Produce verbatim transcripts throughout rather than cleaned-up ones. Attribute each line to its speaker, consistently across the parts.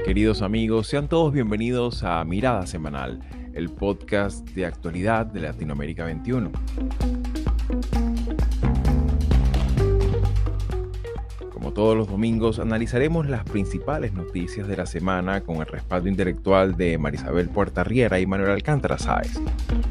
Speaker 1: Queridos amigos, sean todos bienvenidos a Mirada Semanal, el podcast de actualidad de Latinoamérica veintiuno. Como todos los domingos, analizaremos las principales noticias de la semana con el respaldo intelectual de Marisabel Puertarriera y Manuel Alcántara Sáez.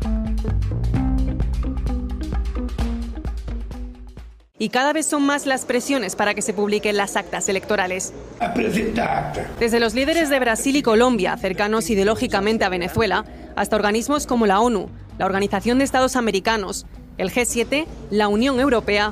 Speaker 2: Y cada vez son más las presiones para que se publiquen las actas electorales. Desde los líderes de Brasil y Colombia, cercanos ideológicamente a Venezuela, hasta organismos como la ONU, la Organización de Estados Americanos, el G siete, la Unión Europea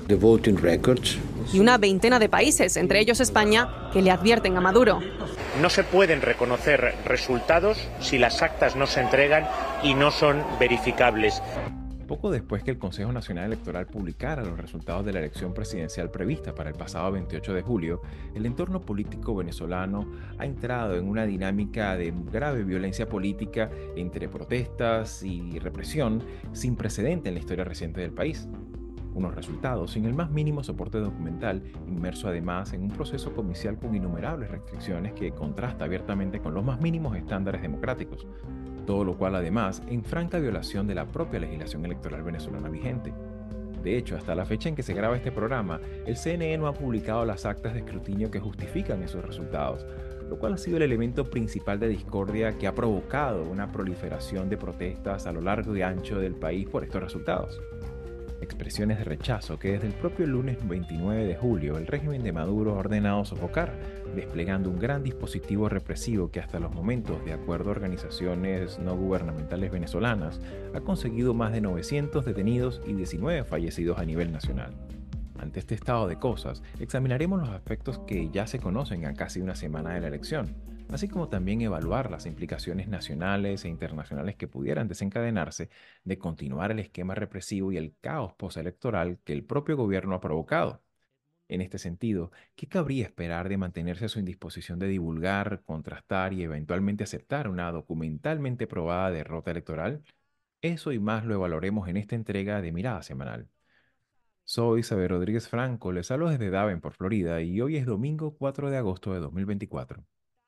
Speaker 2: y una veintena de países, entre ellos España, que le advierten a Maduro.
Speaker 3: No se pueden reconocer resultados si las actas no se entregan y no son verificables.
Speaker 1: Poco después que el Consejo Nacional Electoral publicara los resultados de la elección presidencial prevista para el pasado veintiocho de julio, el entorno político venezolano ha entrado en una dinámica de grave violencia política entre protestas y represión sin precedente en la historia reciente del país. Unos resultados sin el más mínimo soporte documental, inmerso además en un proceso comicial con innumerables restricciones que contrasta abiertamente con los más mínimos estándares democráticos, todo lo cual además en franca violación de la propia legislación electoral venezolana vigente. De hecho, hasta la fecha en que se graba este programa, el C N E no ha publicado las actas de escrutinio que justifican esos resultados, lo cual ha sido el elemento principal de discordia que ha provocado una proliferación de protestas a lo largo y ancho del país por estos resultados. Expresiones de rechazo que desde el propio lunes veintinueve de julio el régimen de Maduro ha ordenado sofocar, desplegando un gran dispositivo represivo que hasta los momentos, de acuerdo a organizaciones no gubernamentales venezolanas, ha conseguido más de novecientos detenidos y diecinueve fallecidos a nivel nacional. Ante este estado de cosas, examinaremos los aspectos que ya se conocen a casi una semana de la elección, así como también evaluar las implicaciones nacionales e internacionales que pudieran desencadenarse de continuar el esquema represivo y el caos postelectoral que el propio gobierno ha provocado. En este sentido, ¿qué cabría esperar de mantenerse a su indisposición de divulgar, contrastar y eventualmente aceptar una documentalmente probada derrota electoral? Eso y más lo evaluaremos en esta entrega de Mirada Semanal. Soy Isabel Rodríguez Franco, les hablo desde Davenport, Florida, y hoy es domingo cuatro de agosto de dos mil veinticuatro.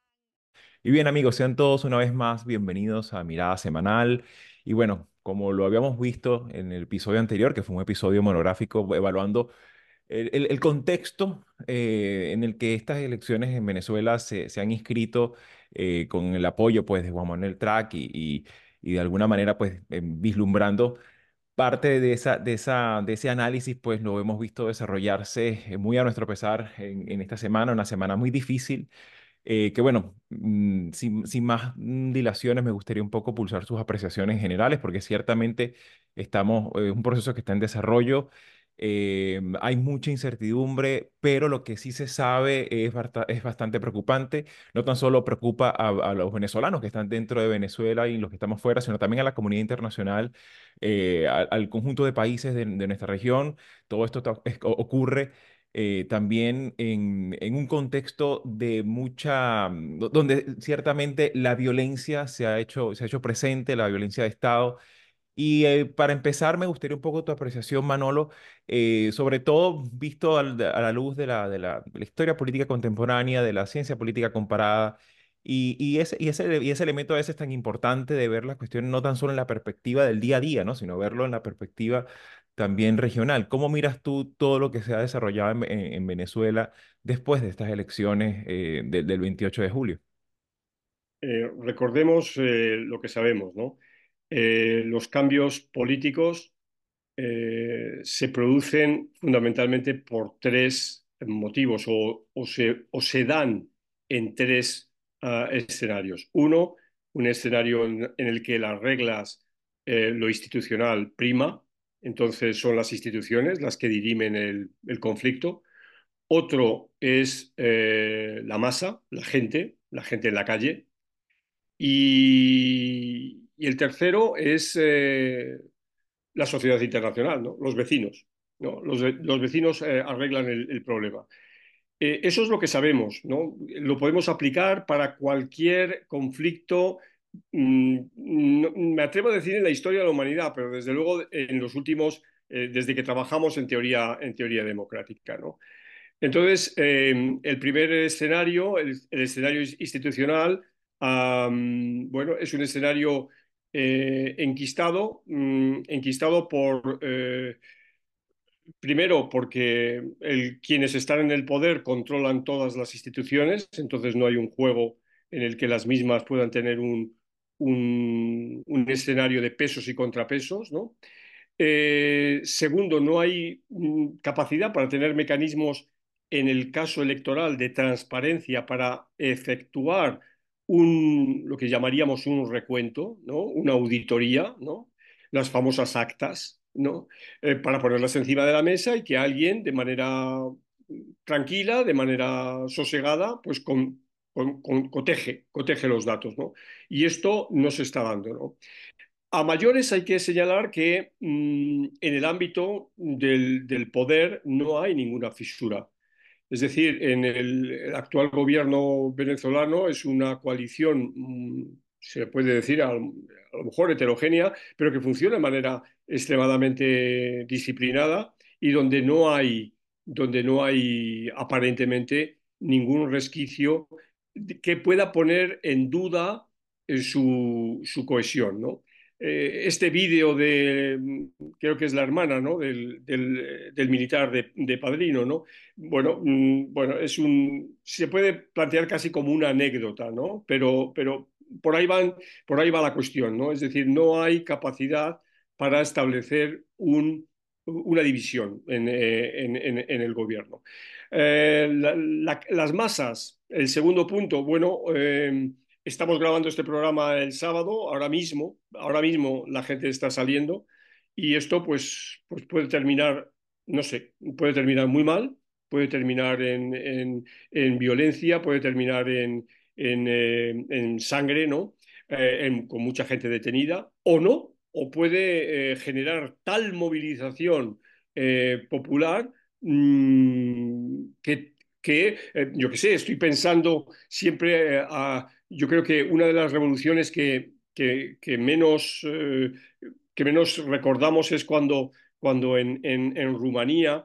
Speaker 1: Y bien amigos, sean todos una vez más bienvenidos a Mirada Semanal. Y bueno, como lo habíamos visto en el episodio anterior, que fue un episodio monográfico evaluando el, el- el contexto eh, en el que estas elecciones en Venezuela se, se han inscrito eh, con el apoyo pues, de Juan Manuel Trac y, y- y de alguna manera pues, em, vislumbrando parte de, esa, de, esa, de ese análisis, pues lo hemos visto desarrollarse eh, muy a nuestro pesar en, en esta semana, una semana muy difícil eh, que bueno, mm, sin, sin más mm, dilaciones, me gustaría un poco pulsar sus apreciaciones generales, porque ciertamente estamos, es un proceso que está en desarrollo, eh, hay mucha incertidumbre, pero lo que sí se sabe es, barta- es bastante preocupante. No tan solo preocupa a, a los venezolanos que están dentro de Venezuela y los que estamos fuera, sino también a la comunidad internacional, eh, al, al conjunto de países de, de nuestra región. Todo esto ta- es- o- ocurre eh, también en, en un contexto de mucha, mm, do- donde ciertamente la violencia se ha hecho, se ha hecho presente, la violencia de Estado. Y eh, para empezar, me gustaría un poco tu apreciación, Manolo, eh, sobre todo visto al- a la luz de la, de la, de la historia política contemporánea, de la ciencia política comparada, y, y, ese, y, ese, y ese elemento a veces tan importante de ver las cuestiones no tan solo en la perspectiva del día a día, ¿no? Sino verlo en la perspectiva también regional. ¿Cómo miras tú todo lo que se ha desarrollado en, en- en Venezuela después de estas elecciones eh, de- del veintiocho de julio?
Speaker 4: Eh, recordemos eh, lo que sabemos, ¿no? Eh, los cambios políticos eh, se producen fundamentalmente por tres motivos o, o se, o se dan en tres ah, escenarios. Uno, un escenario en, en el que las reglas, eh, lo institucional prima, entonces son las instituciones las que dirimen el, el conflicto. Otro es eh, la masa, la gente, la gente en la calle. Y, y el tercero es eh, la sociedad internacional, ¿no? Los vecinos, ¿no? Los, ve- los vecinos eh, arreglan el, el problema. Eh, eso es lo que sabemos, ¿no? Lo podemos aplicar para cualquier conflicto, mm, no- me atrevo a decir en la historia de la humanidad, pero desde luego en los últimos, eh, desde que trabajamos en teoría, en teoría democrática, ¿no? Entonces, eh, el primer escenario, el, el escenario institucional, um, bueno, es un escenario eh, enquistado, um, enquistado por, eh, primero, porque el, quienes están en el poder controlan todas las instituciones, entonces no hay un juego en el que las mismas puedan tener un, un, un escenario de pesos y contrapesos, ¿no? Eh, segundo, no hay mm, capacidad para tener mecanismos en el caso electoral de transparencia para efectuar un, lo que llamaríamos un recuento, ¿no? Una auditoría, ¿no? Las famosas actas, ¿no? Eh, para ponerlas encima de la mesa y que alguien de manera tranquila, de manera sosegada, pues con, con, con, coteje, coteje los datos, ¿no? Y esto no se está dando, ¿no? A mayores hay que señalar que mmm, en el ámbito del, del, poder no hay ninguna fisura. Es decir, en el, el actual gobierno venezolano es una coalición, mmm, se puede decir, a, a lo mejor heterogénea, pero que funciona de manera extremadamente disciplinada y donde no hay, donde no hay aparentemente ningún resquicio que pueda poner en duda eh, su, su cohesión, ¿no? Eh, este vídeo de, creo que es la hermana, ¿no? del, del, del militar de, de, Padrino, ¿no? Bueno, mmm, bueno, es un, se puede plantear casi como una anécdota, ¿no? Pero, pero por ahí van, por ahí va la cuestión, ¿no? Es decir, no hay capacidad para establecer un, una división en, eh, en, en, en, el gobierno. Eh, la, la, las masas, el segundo punto, bueno, eh, estamos grabando este programa el sábado, ahora mismo, ahora mismo la gente está saliendo y esto pues, pues puede terminar, no sé, puede terminar muy mal, puede terminar en, en, en violencia, puede terminar en, en, eh, en sangre, ¿no? Eh, en, con mucha gente detenida, o no, o puede eh, generar tal movilización eh, popular mmm, que, que eh, yo qué sé, estoy pensando siempre eh, a yo creo que una de las revoluciones que, que, que menos, eh, que menos recordamos es cuando, cuando en, en, en Rumanía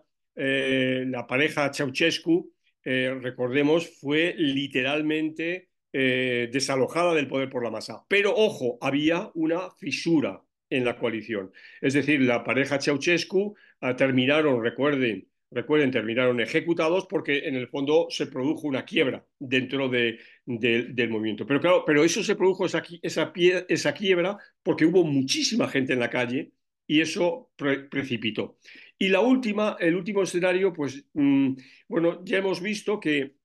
Speaker 4: eh, la pareja Ceausescu, eh, recordemos, fue literalmente eh, desalojada del poder por la masa. Pero ojo, había una fisura en la coalición. Es decir, la pareja Ceausescu ah, terminaron, recuerden, recuerden, terminaron ejecutados porque en el fondo se produjo una quiebra dentro de, de, del movimiento. Pero claro, pero eso se produjo, esa, esa, pie, esa quiebra, porque hubo muchísima gente en la calle y eso pre precipitó. Y la última, el último escenario, pues, mmm, bueno, ya hemos visto que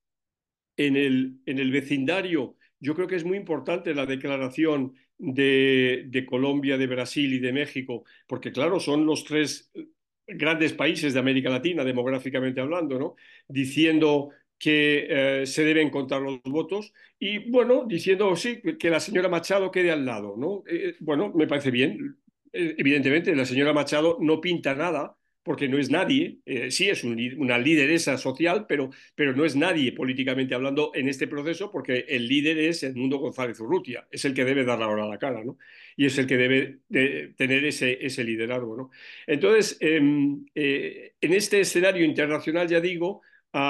Speaker 4: en el, en el vecindario, yo creo que es muy importante la declaración de, de Colombia, de Brasil y de México, porque claro, son los tres grandes países de América Latina, demográficamente hablando, ¿no? Diciendo que eh, se deben contar los votos y, bueno, diciendo, sí, que la señora Machado quede al lado, ¿no? Eh, bueno, me parece bien. Eh, evidentemente, la señora Machado no pinta nada porque no es nadie, eh, sí es un, una lideresa social, pero, pero no es nadie políticamente hablando en este proceso porque el líder es Edmundo González Urrutia, es el que debe dar ahora la cara, ¿no? Y es el que debe de tener ese, ese liderazgo, ¿no? Entonces, eh, eh, en este escenario internacional, ya digo,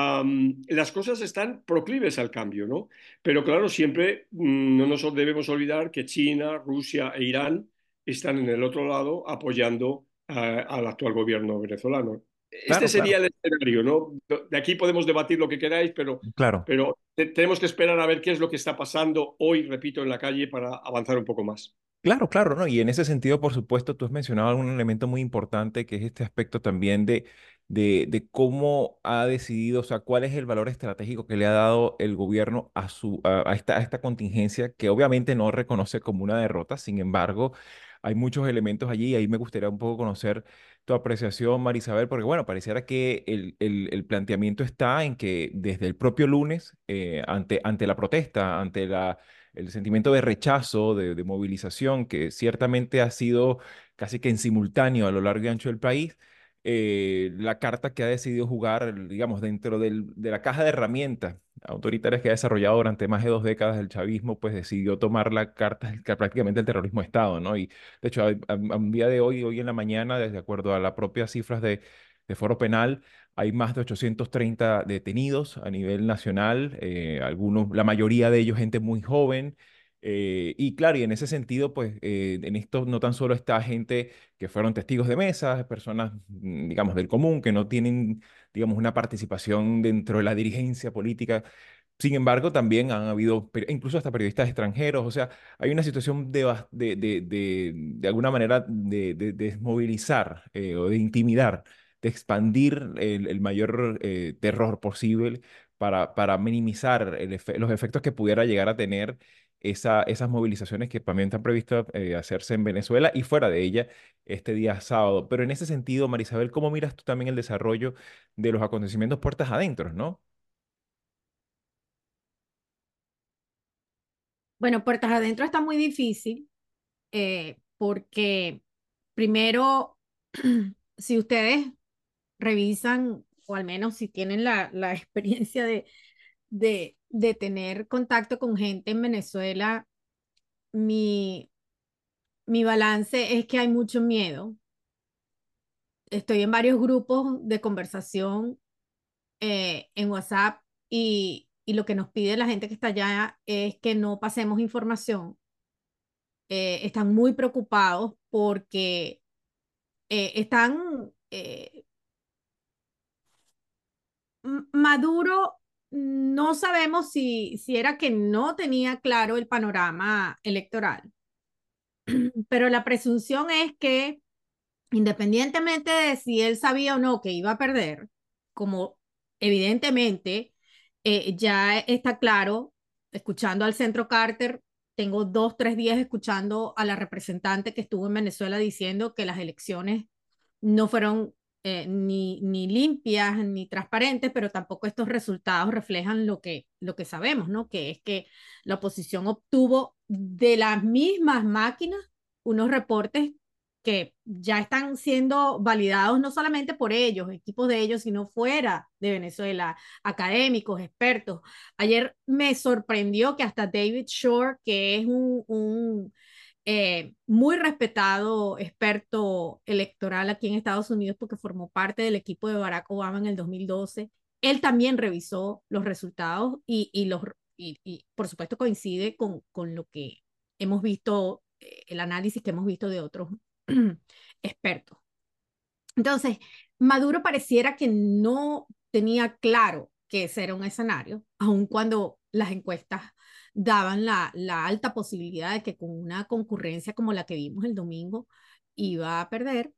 Speaker 4: Um, las cosas están proclives al cambio, ¿no? Pero claro, siempre um, no nos debemos olvidar que China, Rusia e Irán están en el otro lado apoyando a, al actual gobierno venezolano. Este
Speaker 1: Claro,
Speaker 4: sería
Speaker 1: claro,
Speaker 4: el escenario, ¿no? De aquí podemos debatir lo que queráis, pero,
Speaker 1: claro.
Speaker 4: pero te, tenemos que esperar a ver qué es lo que está pasando hoy, repito, en la calle para avanzar un poco más.
Speaker 1: Claro, claro, ¿no? Y en ese sentido, por supuesto, tú has mencionado un elemento muy importante que es este aspecto también de, de, de cómo ha decidido, o sea, cuál es el valor estratégico que le ha dado el gobierno a, su, a, a esta, a esta contingencia, que obviamente no reconoce como una derrota. Sin embargo, hay muchos elementos allí y ahí me gustaría un poco conocer tu apreciación, Marisabel, porque bueno, pareciera que el, el, el planteamiento está en que desde el propio lunes, eh, ante, ante la protesta, ante la el sentimiento de rechazo, de, de movilización, que ciertamente ha sido casi que en simultáneo a lo largo y ancho del país, eh, la carta que ha decidido jugar, digamos, dentro del- de la caja de herramientas autoritarias que ha desarrollado durante más de dos décadas el chavismo, pues decidió tomar la carta que prácticamente el terrorismo de Estado, ¿no? Y de hecho, a, a- a un día de hoy, hoy en la mañana, de acuerdo a las propias cifras de, de Foro Penal, Hay más de ochocientos treinta detenidos a nivel nacional, eh, algunos, la mayoría de ellos gente muy joven. Eh, y claro, y en ese sentido, pues eh, en esto no tan solo está gente que fueron testigos de mesa, personas, mm, digamos, del común, que no tienen, digamos, una participación dentro de la dirigencia política. Sin embargo, también han habido, per- incluso hasta periodistas extranjeros, o sea, hay una situación de, bas- de, de, de, de alguna manera de, de- de desmovilizar eh, o de intimidar, de expandir el, el mayor eh, terror posible para, para minimizar el efe- los efectos que pudiera llegar a tener esa, esas movilizaciones que también están previstas eh, hacerse en Venezuela y fuera de ella este día sábado. Pero en ese sentido, Marisabel, ¿cómo miras tú también el desarrollo de los acontecimientos puertas adentro, ¿no?
Speaker 5: Bueno, puertas adentro está muy difícil eh, porque primero, si ustedes revisan, o al menos si tienen la, la experiencia de, de, de tener contacto con gente en Venezuela, mi, mi balance es que hay mucho miedo. Estoy en varios grupos de conversación eh, en WhatsApp y, y lo que nos pide la gente que está allá es que no pasemos información. Eh, están muy preocupados porque eh, están eh, M- Maduro, no sabemos si, si era que no tenía claro el panorama electoral, pero la presunción es que independientemente de si él sabía o no que iba a perder, como evidentemente eh, ya está claro, escuchando al Centro Carter, tengo dos, tres días escuchando a la representante que estuvo en Venezuela diciendo que las elecciones no fueron eh, ni, ni limpias ni transparentes, pero tampoco estos resultados reflejan lo que, lo que sabemos, ¿no? Que es que la oposición obtuvo de las mismas máquinas unos reportes que ya están siendo validados no solamente por ellos, equipos de ellos, sino fuera de Venezuela, académicos, expertos. Ayer me sorprendió que hasta David Shore, que es un, un eh, muy respetado experto electoral aquí en Estados Unidos porque formó parte del equipo de Barack Obama en el dos mil doce. Él también revisó los resultados y, y, los, y, y por supuesto coincide con, con lo que hemos visto, eh, el análisis que hemos visto de otros expertos. Entonces, Maduro pareciera que no tenía claro que ese era un escenario, aun cuando las encuestas daban la, la alta posibilidad de que con una concurrencia como la que vimos el domingo iba a perder.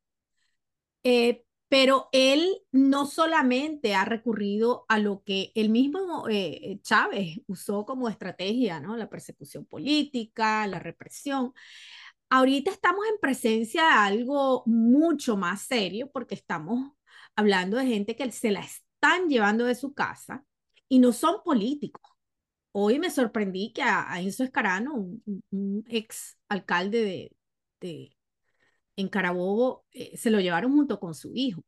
Speaker 5: Eh, pero él no solamente ha recurrido a lo que el mismo eh, Chávez usó como estrategia, ¿no? La persecución política, la represión. Ahorita estamos en presencia de algo mucho más serio porque estamos hablando de gente que se la están llevando de su casa y no son políticos. Hoy me sorprendí que a, a Enzo Escarano, un, un- un ex alcalde de, de- en Carabobo, eh, se lo llevaron junto con su hijo.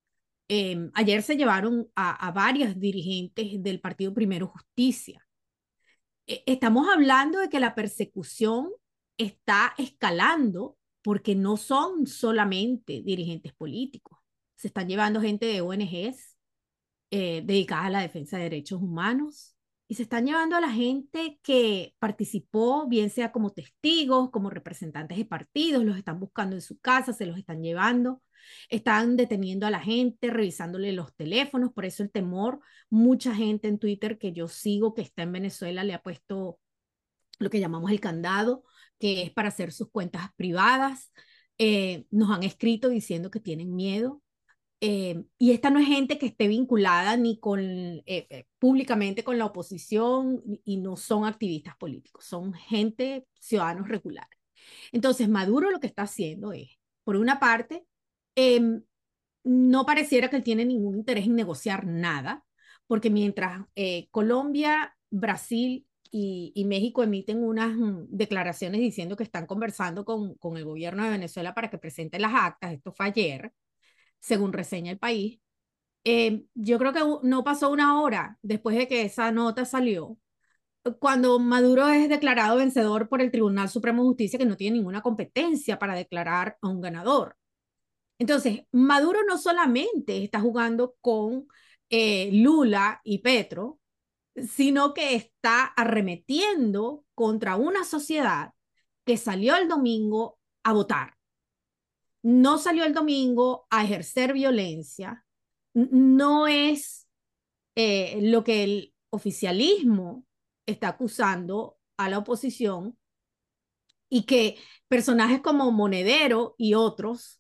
Speaker 5: Eh, ayer se llevaron a, a varias dirigentes del partido Primero Justicia. Eh, estamos hablando de que la persecución está escalando porque no son solamente dirigentes políticos. Se están llevando gente de O N Ges eh, dedicadas a la defensa de derechos humanos y se están llevando a la gente que participó, bien sea como testigos, como representantes de partidos, los están buscando en su casa, se los están llevando, están deteniendo a la gente, revisándole los teléfonos, por eso el temor, mucha gente en Twitter que yo sigo que está en Venezuela le ha puesto lo que llamamos el candado, que es para hacer sus cuentas privadas. Eh, nos han escrito diciendo que tienen miedo. Eh, y esta no es gente que esté vinculada ni con eh, eh, públicamente con la oposición y no son activistas políticos, son gente, ciudadanos regulares. Entonces, Maduro lo que está haciendo es, por una parte, eh, no pareciera que él tiene ningún interés en negociar nada, porque mientras eh, Colombia, Brasil y, y, México emiten unas mm, declaraciones diciendo que están conversando con, con el gobierno de Venezuela para que presente las actas, esto fue ayer, según reseña el país, eh, yo creo que no pasó una hora después de que esa nota salió, cuando Maduro es declarado vencedor por el Tribunal Supremo de Justicia, que no tiene ninguna competencia para declarar a un ganador. Entonces, Maduro no solamente está jugando con eh, Lula y Petro, sino que está arremetiendo contra una sociedad que salió el domingo a votar. No salió el domingo a ejercer violencia. No es eh, lo que el oficialismo está acusando a la oposición, y que personajes como Monedero y otros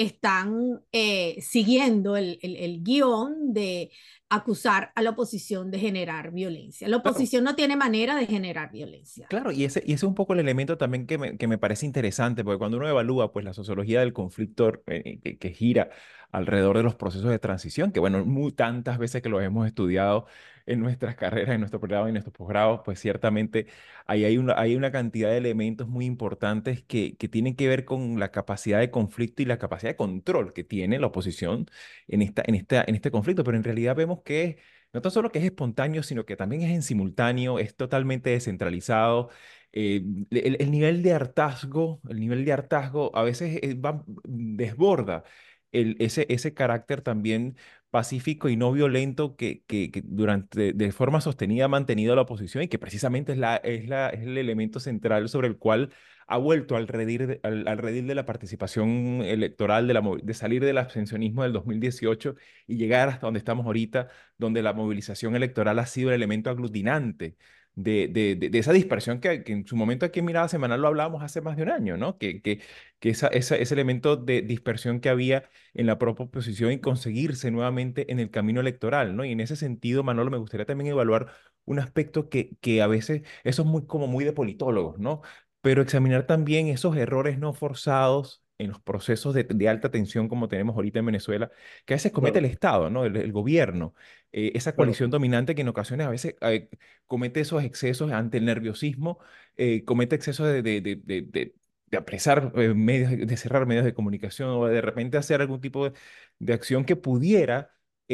Speaker 5: están eh, siguiendo el, el, el guión de acusar a la oposición de generar violencia. La
Speaker 1: Claro.
Speaker 5: oposición no tiene manera de generar violencia.
Speaker 1: Claro, y ese, y ese es un poco el elemento también que me, que me parece interesante, porque cuando uno evalúa pues, la sociología del conflicto eh, que, que gira alrededor de los procesos de transición, que bueno, muy, tantas veces que los hemos estudiado en nuestras carreras, en nuestro programa y en nuestros posgrados, pues ciertamente ahí hay una, hay una cantidad de elementos muy importantes que, que tienen que ver con la capacidad de conflicto y la capacidad de control que tiene la oposición en, esta, en, esta, en este conflicto, pero en realidad vemos que no tan solo que es espontáneo, sino que también es en simultáneo, es totalmente descentralizado. Eh, el, el nivel de hartazgo, el nivel de hartazgo a veces eh, va, desborda el, ese, ese carácter también pacífico y no violento que, que, que durante, de forma sostenida ha mantenido la oposición y que precisamente es, la, es, la, es el elemento central sobre el cual ha vuelto al redil de, al, al redil de la participación electoral, de, la, de salir del abstencionismo del dos mil dieciocho y llegar hasta donde estamos ahorita, donde la movilización electoral ha sido el elemento aglutinante de, de, de, de esa dispersión que, que en su momento aquí en Mirada Semanal lo hablábamos hace más de un año, ¿no? Que, que, que esa, esa, ese elemento de dispersión que había en la propia oposición y conseguirse nuevamente en el camino electoral, ¿no? Y en ese sentido, Manolo, me gustaría también evaluar un aspecto que, que a veces, eso es muy, como muy de politólogos, ¿no? Pero examinar también esos errores no forzados en los procesos de, de alta tensión como tenemos ahorita en Venezuela, que a veces comete el
Speaker 4: Claro,
Speaker 1: Estado, ¿no? El, el gobierno, eh, esa
Speaker 4: claro.
Speaker 1: coalición dominante que en ocasiones a veces eh, comete esos excesos ante el nerviosismo, eh, comete excesos de, de, de, de, de- de apresar eh, medios, de cerrar medios de comunicación o de repente hacer algún tipo de, de acción que pudiera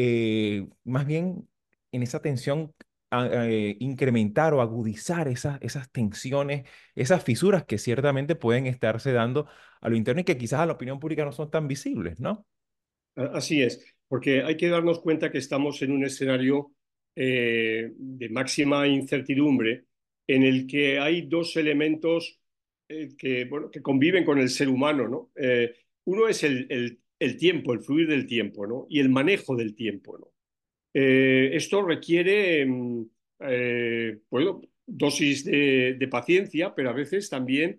Speaker 1: eh, más bien en esa tensión a- eh, incrementar o agudizar esas, esas tensiones, esas fisuras que ciertamente pueden estarse dando a lo interno y que quizás a la opinión pública no son tan visibles, ¿no?
Speaker 4: Así es, porque hay que darnos cuenta que estamos en un escenario eh, de máxima incertidumbre en el que hay dos elementos eh, que, bueno, que conviven con el ser humano, ¿no? Eh, uno es el, el, el tiempo, el fluir del tiempo, ¿no? Y el manejo del tiempo, ¿no? Eh, esto requiere, mm, eh, bueno, dosis de, de paciencia, pero a veces también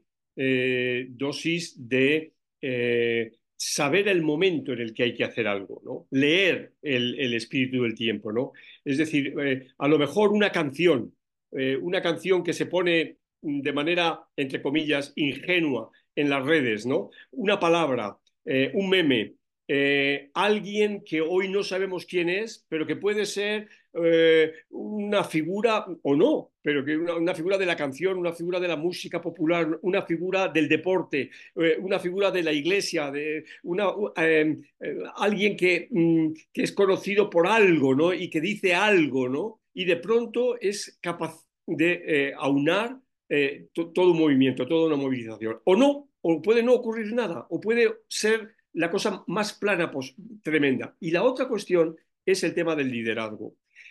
Speaker 4: eh, dosis de eh, saber el momento en el que hay que hacer algo, ¿no? Leer el, el espíritu del tiempo, ¿no? Es decir, eh, a lo mejor una canción, eh, una canción que se pone de manera, entre comillas, ingenua en las redes, ¿no? Una palabra, eh, un meme, eh, alguien que hoy no sabemos quién es, pero que puede ser eh, una figura o no, pero que una, una, figura de la canción, una figura de la música popular, una figura del deporte, eh, una figura de la iglesia, de una, eh, eh, alguien que, mm, que, es conocido por algo, ¿no? Y que dice algo, ¿no? Y de pronto es capaz de eh, aunar eh, to todo un movimiento, toda una movilización. O no, o puede no ocurrir nada, o puede ser la cosa más plana, pues tremenda. Y la otra cuestión es el tema del liderazgo.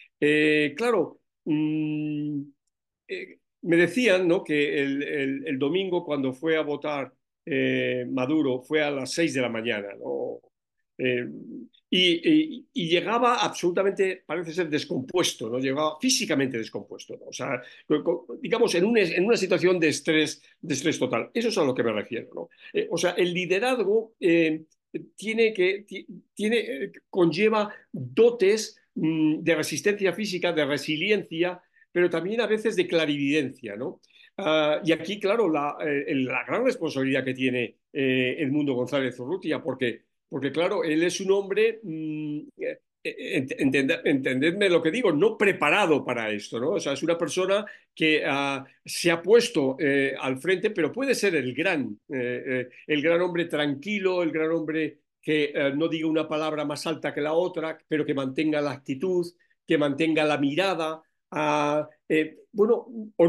Speaker 4: Eh, claro, mmm, eh, me decían, ¿no?, que el, el, el, domingo cuando fue a votar eh, Maduro fue a las seis de la mañana, ¿no? Eh, y, y, y, llegaba absolutamente, parece ser, descompuesto, ¿no? Llegaba físicamente descompuesto, ¿no? O sea, digamos, en, un, en, una situación de estrés, de estrés total. Eso es a lo que me refiero, ¿no? Eh, o sea, el liderazgo eh, tiene que, tiene, eh, conlleva dotes mmm, de resistencia física, de resiliencia, pero también a veces de clarividencia, ¿no? Uh, y aquí, claro, la, eh, la, gran responsabilidad que tiene eh, Edmundo González Urrutia, porque, porque, claro, él es un hombre, mmm, entended, entendedme lo que digo, no preparado para esto, ¿no? O sea, es una persona que uh, se ha puesto eh, al frente, pero puede ser el gran, eh, eh, el gran hombre tranquilo, el gran hombre que eh, no diga una palabra más alta que la otra, pero que mantenga la actitud, que mantenga la mirada, uh, eh, bueno, o no,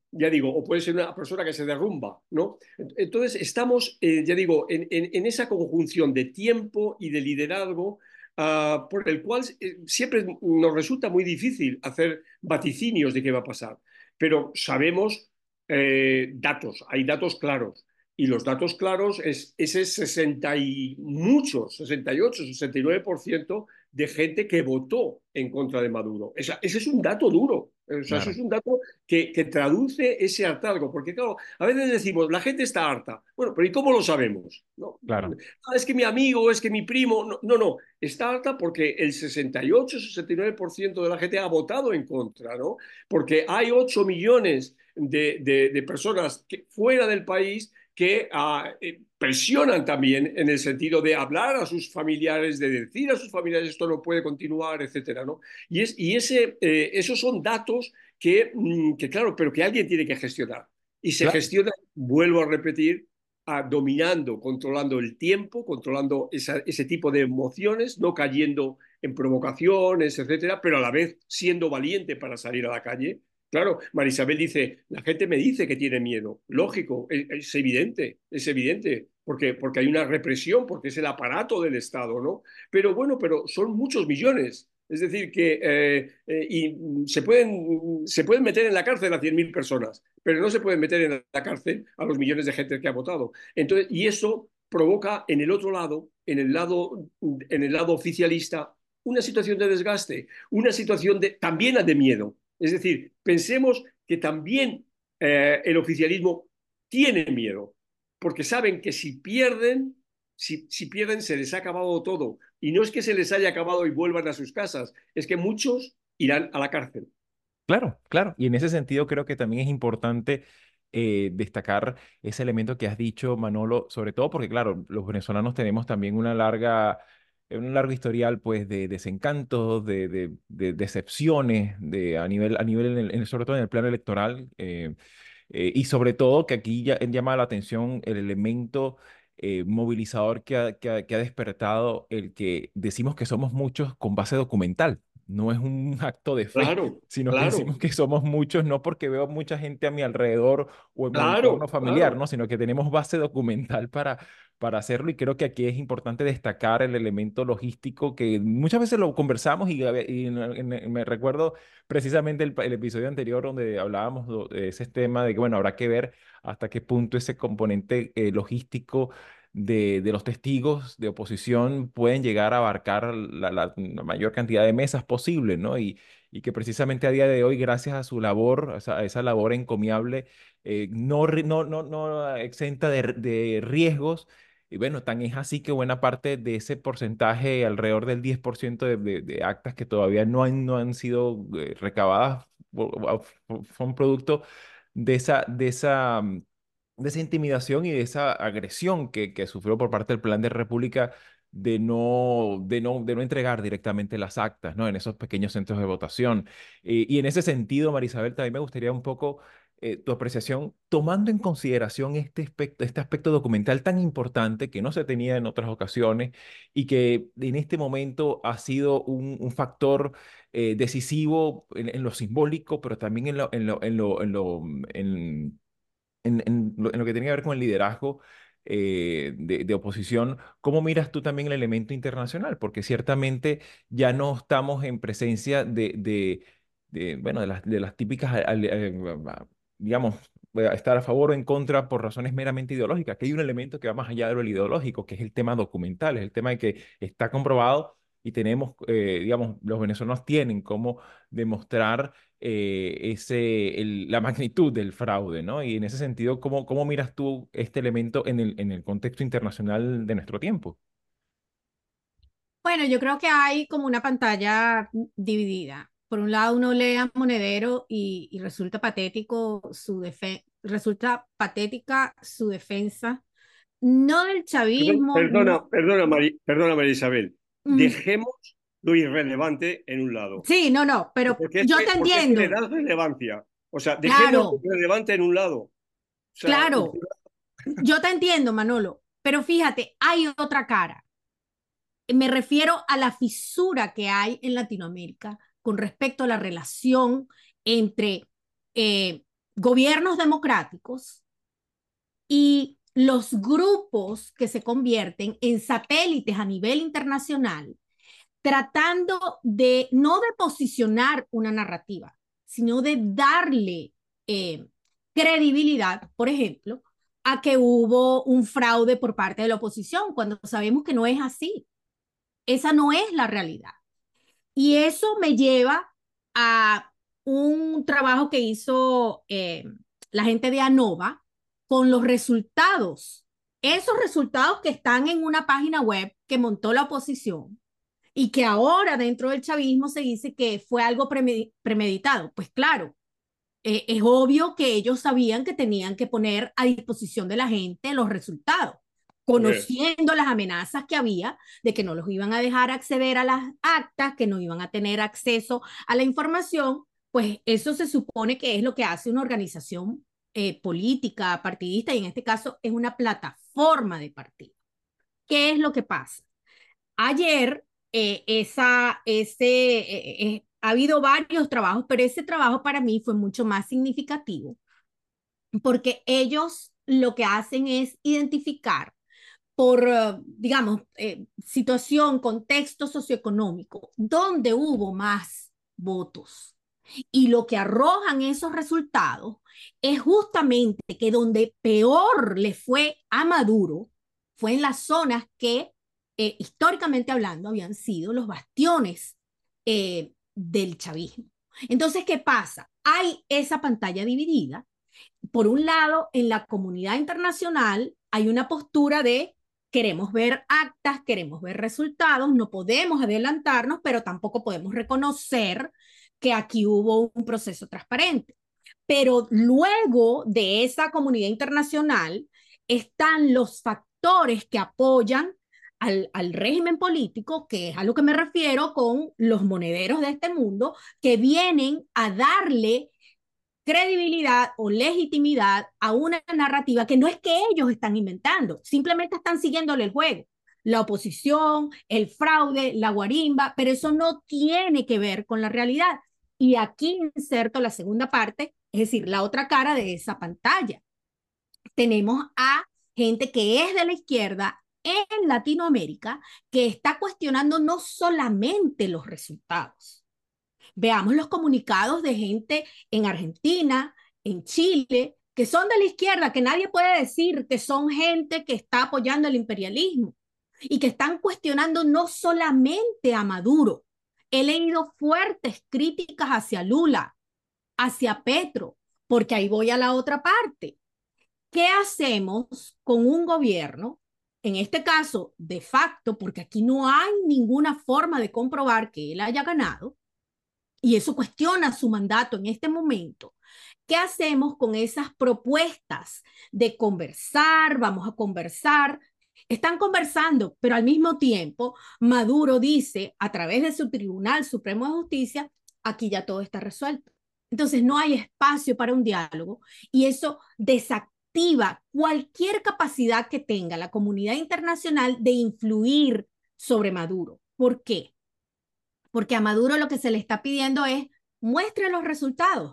Speaker 4: ya digo, o puede ser una persona que se derrumba, ¿no? Entonces estamos, eh, ya digo, en, en, en, esa conjunción de tiempo y de liderazgo uh, por el cual eh, siempre nos resulta muy difícil hacer vaticinios de qué va a pasar, pero sabemos eh, datos, hay datos claros. Y los datos claros es ese sesenta y muchos, sesenta y ocho, sesenta y nueve por ciento de gente que votó en contra de Maduro. Esa, ese es un dato duro. O sea, eso es
Speaker 1: Claro,
Speaker 4: un dato que, que traduce ese hartazgo. Porque, claro, a veces decimos, la gente está harta. Bueno, pero ¿y cómo lo sabemos? No,
Speaker 1: claro.
Speaker 4: ah, es que mi amigo, es que mi primo. No, no, no. Está harta porque el sesenta y ocho, sesenta y nueve por ciento de la gente ha votado en contra, ¿no? Porque hay ocho millones de, de, de personas que, fuera del país que uh, presionan también en el sentido de hablar a sus familiares, de decir a sus familiares esto no puede continuar, etcétera, ¿no? Y, es, y ese, eh, esos son datos que, mm, que, claro, pero que alguien tiene que gestionar. Y se
Speaker 1: Claro.
Speaker 4: gestiona, vuelvo a repetir, a, dominando, controlando el tiempo, controlando esa, ese tipo de emociones, no cayendo en provocaciones, etcétera, pero a la vez siendo valiente para salir a la calle. Claro, Marisabel dice, la gente me dice que tiene miedo. Lógico, es, es evidente, es evidente, porque, porque hay una represión, porque es el aparato del Estado, ¿no? Pero bueno, pero son muchos millones. Es decir, que eh, eh, y se, pueden, se pueden meter en la cárcel a cien mil personas, pero no se pueden meter en la cárcel a los millones de gente que ha votado. Entonces, y eso provoca en el otro lado, en el lado, en el lado oficialista, una situación de desgaste, una situación de, también de miedo. Es decir, pensemos que también eh, el oficialismo tiene miedo, porque saben que si pierden, si, si pierden se les ha acabado todo. Y no es que se les haya acabado y vuelvan a sus casas, es que muchos irán a la cárcel.
Speaker 1: Claro, claro. Y en ese sentido creo que también es importante eh, destacar ese elemento que has dicho, Manolo, sobre todo porque, claro, los venezolanos tenemos también una larga, eh, un largo historial, pues, de desencantos, de, de, de decepciones, de, a nivel, a nivel en el- en- sobre todo en el plano electoral. eh, eh, y sobre todo que aquí ya llama la atención el elemento eh, movilizador que ha, que ha- que ha despertado el que decimos que somos muchos con base documental. No es un acto de fe,
Speaker 4: Claro,
Speaker 1: sino que
Speaker 4: claro,
Speaker 1: decimos que somos muchos no porque veo mucha gente a mi alrededor o en mi
Speaker 4: claro,
Speaker 1: entorno familiar,
Speaker 4: claro.
Speaker 1: ¿no? Sino que tenemos base documental para, para hacerlo y creo que aquí es importante destacar el elemento logístico que muchas veces lo conversamos y, y en- en- me recuerdo precisamente el, el episodio anterior donde hablábamos do- de ese tema de que, bueno, habrá que ver hasta qué punto ese componente eh, logístico de, de los testigos de oposición pueden llegar a abarcar la, la- la mayor cantidad de mesas posible, ¿no? Y, y que precisamente a día de hoy, gracias a su labor, a esa, a esa labor encomiable, eh, no, ri- no, no, no exenta de, de riesgos. Y bueno, tan es así que buena parte de ese porcentaje, alrededor del diez por ciento de, de, de actas que todavía no han, no han sido eh, recabadas, o- o- o- son producto de esa, de esa, mm, de esa intimidación y de esa agresión que, que sufrió por parte del Plan de República de no, de no, de no entregar directamente las actas, ¿no? En esos pequeños centros de votación. Eh, y en ese sentido, Marisabel, también me gustaría un poco eh, tu apreciación, tomando en consideración este aspecto, este aspecto documental tan importante que no se tenía en otras ocasiones y que en este momento ha sido un, un factor eh, decisivo en, en lo simbólico, pero también en lo, en lo, en lo, en lo, en- en, en lo, en lo que tenía que ver con el liderazgo eh, de, de oposición. ¿Cómo miras tú también el elemento internacional? Porque ciertamente ya no estamos en presencia de, de, de, bueno, de las, de las típicas, al- eh, digamos, eh, estar a favor o en contra por razones meramente ideológicas, que hay un elemento que va más allá de lo ideológico, que es el tema documental, es el tema de que está comprobado y tenemos, eh, digamos, los venezolanos tienen cómo demostrar eh, ese, el- la magnitud del fraude, ¿no? Y en ese sentido, ¿cómo, cómo miras tú este elemento en el, en el contexto internacional de nuestro tiempo?
Speaker 5: Bueno, yo creo que hay como una pantalla dividida. Por un lado, uno lee a Monedero y, y resulta patético su defe- resulta patética su defensa, no del
Speaker 4: Perdón-
Speaker 5: chavismo, no,
Speaker 4: Perdona, perdona, Mari- perdona, María Isabel.
Speaker 5: mm,
Speaker 4: Dejemos lo irrelevante en un lado.
Speaker 5: sí, no, no, pero
Speaker 4: Porque es
Speaker 5: yo te
Speaker 4: que, porque es que le
Speaker 5: entiendo,
Speaker 4: das relevancia. O sea, dejemos lo
Speaker 5: claro,
Speaker 4: relevante en un lado. O sea,
Speaker 5: claro, yo te entiendo, Manolo, pero fíjate, hay otra cara. Me refiero a la fisura que hay en Latinoamérica con respecto a la relación entre eh, gobiernos democráticos y los grupos que se convierten en satélites a nivel internacional, tratando de no de posicionar una narrativa, sino de darle eh, credibilidad, por ejemplo, a que hubo un fraude por parte de la oposición, cuando sabemos que no es así. Esa no es la realidad. Y eso me lleva a un trabajo que hizo eh, la gente de ANOVA con los resultados. Esos resultados que están en una página web que montó la oposición y que ahora dentro del chavismo se dice que fue algo premeditado. Pues claro, eh, es obvio que ellos sabían que tenían que poner a disposición de la gente los resultados, conociendo las amenazas que había de que no los iban a dejar acceder a las actas, que no iban a tener acceso a la información. Pues eso se supone que es lo que hace una organización eh, política, partidista, y en este caso es una plataforma de partido. ¿Qué es lo que pasa? Ayer eh, esa, ese, eh, eh, ha habido varios trabajos, pero ese trabajo para mí fue mucho más significativo, porque ellos lo que hacen es identificar por, uh, digamos, eh, situación, contexto socioeconómico, donde hubo más votos. Y lo que arrojan esos resultados es justamente que donde peor le fue a Maduro fue en las zonas que, eh, históricamente hablando, habían sido los bastiones eh, del chavismo. Entonces, ¿qué pasa? Hay esa pantalla dividida. Por un lado, en la comunidad internacional hay una postura de queremos ver actas, queremos ver resultados, no podemos adelantarnos, pero tampoco podemos reconocer que aquí hubo un proceso transparente. Pero luego de esa comunidad internacional están los factores que apoyan al, al régimen político, que es a lo que me refiero con los monederos de este mundo, que vienen a darle credibilidad o legitimidad a una narrativa que no es que ellos están inventando, simplemente están siguiéndole el juego. La oposición, el fraude, la guarimba, pero eso no tiene que ver con la realidad. Y aquí inserto la segunda parte, es decir, la otra cara de esa pantalla. Tenemos a gente que es de la izquierda en Latinoamérica que está cuestionando no solamente los resultados. Veamos los comunicados de gente en Argentina, en Chile, que son de la izquierda, que nadie puede decir que son gente que está apoyando el imperialismo y que están cuestionando no solamente a Maduro. He leído fuertes críticas hacia Lula, hacia Petro, porque ahí voy a la otra parte. ¿Qué hacemos con un gobierno, en este caso de facto, porque aquí no hay ninguna forma de comprobar que él haya ganado, y eso cuestiona su mandato en este momento? ¿Qué hacemos con esas propuestas de conversar? Vamos a conversar. Están conversando, pero al mismo tiempo Maduro dice a través de su Tribunal Supremo de Justicia, aquí ya todo está resuelto. Entonces no hay espacio para un diálogo y eso desactiva cualquier capacidad que tenga la comunidad internacional de influir sobre Maduro. ¿Por qué? Porque a Maduro lo que se le está pidiendo es muestre los resultados.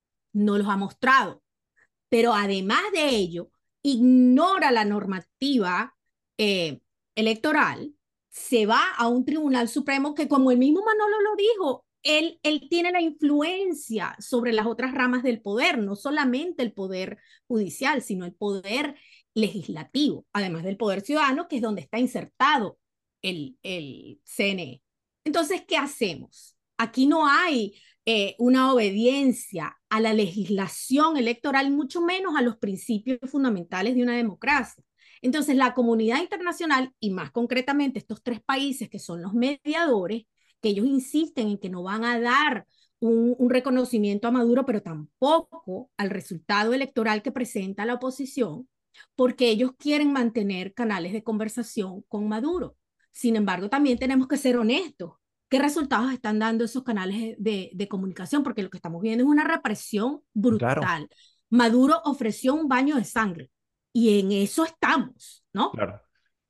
Speaker 5: No los ha mostrado. Pero además de ello, ignora la normativa eh, electoral, se va a un Tribunal Supremo que, como el mismo Manolo lo dijo, él, él tiene la influencia sobre las otras ramas del poder, no solamente el poder judicial, sino el poder legislativo, además del poder ciudadano, que es donde está insertado el, el C N E. Entonces, ¿qué hacemos? Aquí no hay eh, una obediencia a la legislación electoral, mucho menos a los principios fundamentales de una democracia. Entonces, la comunidad internacional, y más concretamente estos tres países que son los mediadores, que ellos insisten en que no van a dar un, un reconocimiento a Maduro, pero tampoco al resultado electoral que presenta la oposición, porque ellos quieren mantener canales de conversación con Maduro. Sin embargo, también tenemos que ser honestos. ¿Qué resultados están dando esos canales de, de comunicación? Porque lo que estamos viendo es una represión brutal. Claro. Maduro ofreció un baño de sangre y en eso estamos, ¿no?
Speaker 4: Claro.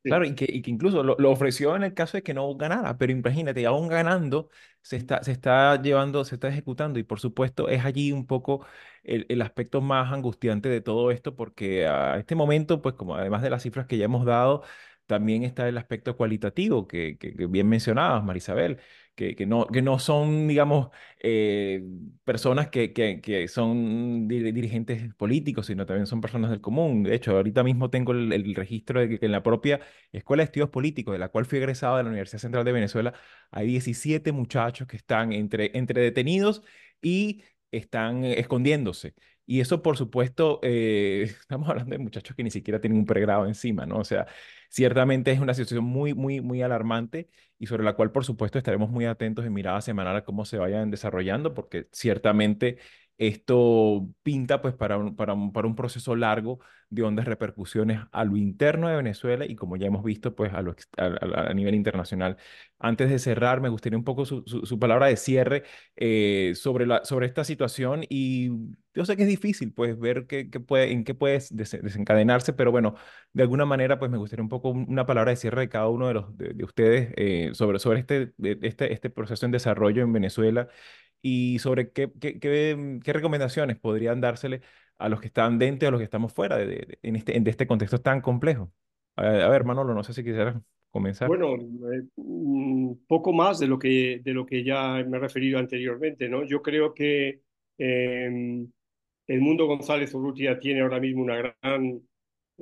Speaker 1: Claro,
Speaker 4: Sí.
Speaker 1: y que, y que incluso lo, lo ofreció en el caso de que no ganara, pero imagínate, aún ganando, se está, se está llevando, se está ejecutando, y por supuesto es allí un poco el, el aspecto más angustiante de todo esto, porque a este momento, pues como además de las cifras que ya hemos dado, también está el aspecto cualitativo que, que, que bien mencionabas, Marisabel, que, que no, que no son, digamos, eh, personas que, que, que son dir- dirigentes políticos, sino también son personas del común. De hecho, ahorita mismo tengo el, el registro de que en la propia Escuela de Estudios Políticos, de la cual fui egresado de la Universidad Central de Venezuela, hay diecisiete muchachos que están entre, entre detenidos y están eh, escondiéndose. Y eso, por supuesto, eh, estamos hablando de muchachos que ni siquiera tienen un pregrado encima, ¿no? O sea, ciertamente es una situación muy, muy, muy alarmante y sobre la cual, por supuesto, estaremos muy atentos en mirada semanal a cómo se vayan desarrollando, porque ciertamente esto pinta pues para un, para un, para un proceso largo de hondas repercusiones a lo interno de Venezuela y como ya hemos visto, pues a, lo, ex- a, a- a nivel internacional. Antes de cerrar, me gustaría un poco su, su- su palabra de cierre eh, sobre, la, sobre esta situación y yo sé que es difícil, pues, ver qué, qué puede, en qué puede des- desencadenarse, pero bueno, de alguna manera, pues, me gustaría un poco un- una palabra de cierre de cada uno de, los, de, de ustedes eh, sobre, sobre este, de- este, este proceso en desarrollo en Venezuela y sobre qué, qué, qué, qué recomendaciones podrían dársele a los que están dentro y a los que estamos fuera de, de- de- en este, en este contexto tan complejo. A, a ver, Manolo, no sé si quisieras comenzar.
Speaker 4: Bueno, eh, un poco más de lo que, de lo que ya me he referido anteriormente, ¿no? Yo creo que eh, el mundo González Urrutia tiene ahora mismo una gran, eh,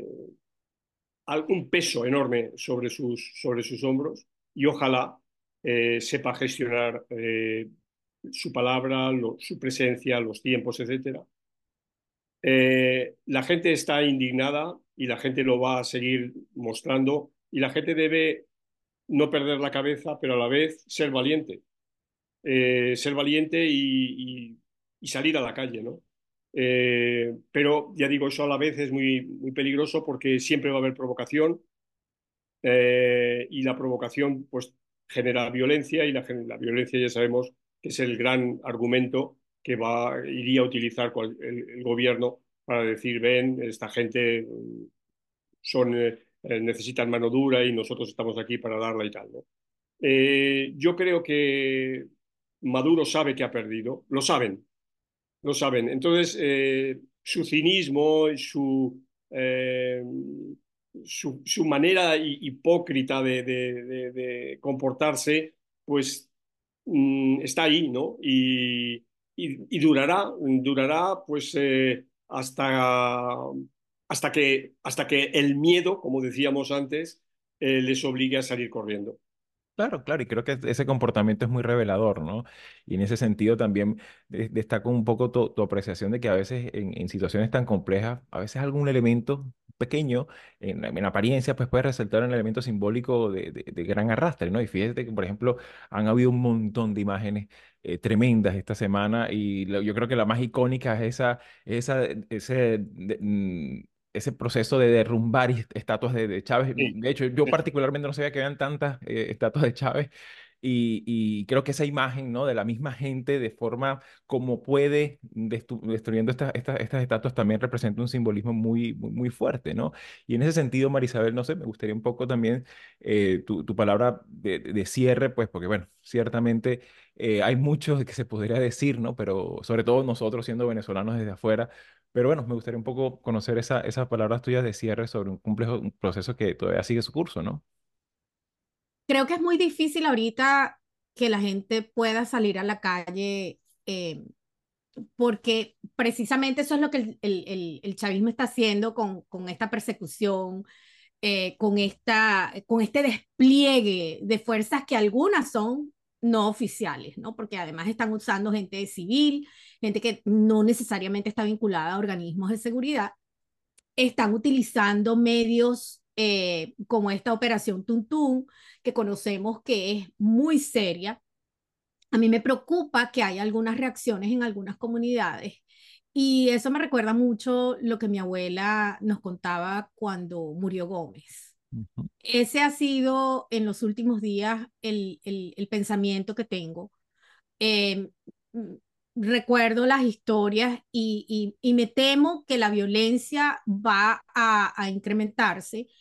Speaker 4: un peso enorme sobre sus, sobre sus hombros y ojalá eh, sepa gestionar eh, su palabra, lo- su presencia, los tiempos, etcétera. Eh, la gente está indignada y la gente lo va a seguir mostrando y la gente debe no perder la cabeza, pero a la vez ser valiente. Eh, ser valiente y, y- y salir a la calle, ¿no? Eh, pero ya digo, eso a la vez es muy, muy peligroso porque siempre va a haber provocación eh, y la provocación pues genera violencia y la, la violencia ya sabemos que es el gran argumento que va, iría a utilizar cual, el, el, gobierno para decir, ven, esta gente son, eh, necesitan mano dura y nosotros estamos aquí para darla y tal, ¿no? Eh, yo creo que Maduro sabe que ha perdido, lo saben, lo saben. Entonces, eh, su cinismo, su, eh, su, su, manera hipócrita de, de, de, de comportarse, pues mm, está ahí, ¿no? Y, y, y durará, durará pues eh, hasta, hasta, que, hasta que el miedo, como decíamos antes, eh, les obligue a salir corriendo.
Speaker 1: Claro, claro, y creo que ese comportamiento es muy revelador, ¿no? Y en ese sentido también de- destaco un poco tu, tu apreciación de que a veces en, en situaciones tan complejas, a veces algún elemento pequeño en, en apariencia, pues puede resaltar un elemento simbólico de, de- de gran arrastre, ¿no? Y fíjate que, por ejemplo, han habido un montón de imágenes eh, tremendas esta semana y lo- yo creo que la más icónica es esa, esa, ese, de- mm, ese proceso de derrumbar est- estatuas de, de Chávez.
Speaker 4: Sí,
Speaker 1: De hecho, yo
Speaker 4: sí,
Speaker 1: particularmente no sabía que habían tantas eh, estatuas de Chávez y, y creo que esa imagen, ¿no? De la misma gente, de forma como puede, destu- destruyendo estas, estas, estas estatuas, también representa un simbolismo muy, muy, muy fuerte, ¿no? Y en ese sentido, Marisabel, no sé, me gustaría un poco también eh, tu, tu palabra de, de cierre, pues, porque, bueno, ciertamente eh, hay mucho que se podría decir, ¿no? Pero sobre todo nosotros siendo venezolanos desde afuera. Pero bueno, me gustaría un poco conocer esa, esas palabras tuyas de cierre sobre un complejo, un proceso que todavía sigue su curso, ¿no?
Speaker 5: Creo que es muy difícil ahorita que la gente pueda salir a la calle eh, porque precisamente eso es lo que el, el, el, el chavismo está haciendo con, con esta persecución, eh, con, esta, con este despliegue de fuerzas que algunas son no oficiales, ¿no? Porque además están usando gente civil, gente que no necesariamente está vinculada a organismos de seguridad, están utilizando medios eh, como esta operación Tuntún, que conocemos que es muy seria. A mí me preocupa que hay algunas reacciones en algunas comunidades y eso me recuerda mucho lo que mi abuela nos contaba cuando murió Gómez.
Speaker 1: Ujú.
Speaker 5: Ese ha sido en los últimos días el, el, el pensamiento que tengo. Eh, Recuerdo las historias y, y, y, me temo que la violencia va a, a incrementarse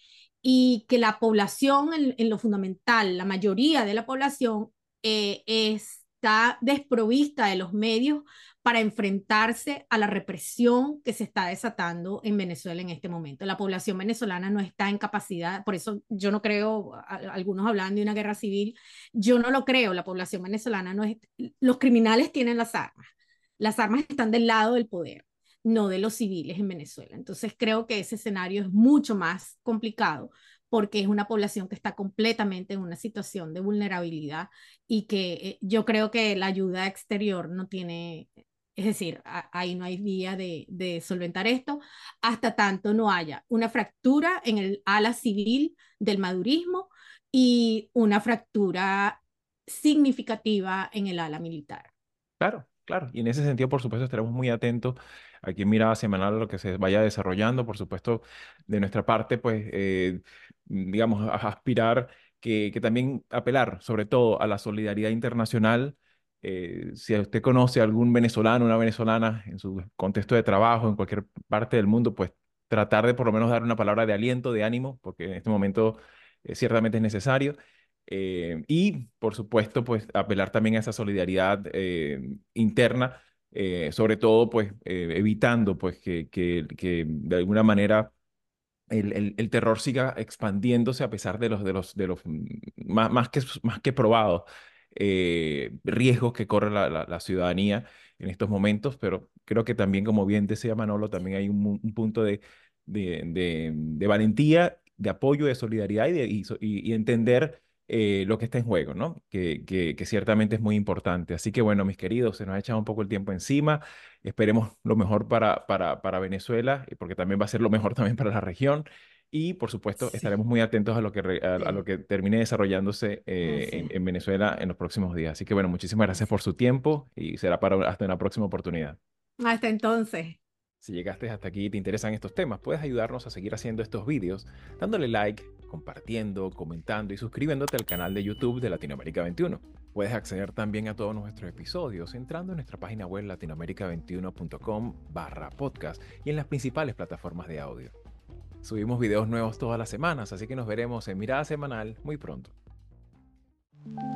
Speaker 5: y que la población, en, en lo fundamental, la mayoría de la población eh, está desprovista de los medios para enfrentarse a la represión que se está desatando en Venezuela en este momento. La población venezolana no está en capacidad, por eso yo no creo, a, algunos hablan de una guerra civil, yo no lo creo, la población venezolana no es, los criminales tienen las armas, las armas están del lado del poder, no de los civiles en Venezuela. Entonces creo que ese escenario es mucho más complicado porque es una población que está completamente en una situación de vulnerabilidad y que eh, yo creo que la ayuda exterior no tiene, es decir, a, ahí no hay vía de, de solventar esto hasta tanto no haya una fractura en el ala civil del madurismo y una fractura significativa en el ala militar.
Speaker 1: Claro, claro. Y en ese sentido, por supuesto, estaremos muy atentos aquí en Mirada Semanal a lo que se vaya desarrollando. Por supuesto, de nuestra parte, pues, eh, digamos, a- a aspirar que, que también apelar, sobre todo, a la solidaridad internacional. Eh, si usted conoce a algún venezolano, una venezolana en su contexto de trabajo, en cualquier parte del mundo, pues tratar de por lo menos dar una palabra de aliento, de ánimo, porque en este momento eh, ciertamente es necesario. Eh, y, por supuesto, pues apelar también a esa solidaridad eh, interna, eh, sobre todo, pues eh, evitando pues que, que, que de alguna manera el, el, el terror siga expandiéndose a pesar de los, de los, de los mm, más, más que, más que probados eh, riesgos que corre la, la, la ciudadanía en estos momentos, pero creo que también, como bien decía Manolo, también hay un, un punto de, de, de, de valentía, de apoyo, de solidaridad y, de, y, so- y- y entender eh, lo que está en juego, ¿no? Que, que, que ciertamente es muy importante. Así que bueno, mis queridos, se nos ha echado un poco el tiempo encima. Esperemos lo mejor para, para, para Venezuela, y porque también va a ser lo mejor también para la región. Y por supuesto,
Speaker 5: Sí,
Speaker 1: estaremos muy atentos a lo que, re- a, a lo
Speaker 5: sí,
Speaker 1: que termine desarrollándose eh,
Speaker 5: así
Speaker 1: en,
Speaker 5: es,
Speaker 1: en Venezuela en los próximos días. Así que bueno, muchísimas gracias
Speaker 5: así
Speaker 1: por su tiempo y será para hasta una próxima oportunidad.
Speaker 5: es. Hasta entonces.
Speaker 1: Si llegaste hasta aquí y te interesan estos temas, puedes ayudarnos a seguir haciendo estos vídeos dándole like, compartiendo, comentando y suscribiéndote al canal de YouTube de Latinoamérica veintiuno. Puedes acceder también a todos nuestros episodios entrando en nuestra página web latinoamérica veintiuno punto com barra podcast y en las principales plataformas de audio. Subimos videos nuevos todas las semanas, así que nos veremos en Mirada Semanal muy pronto.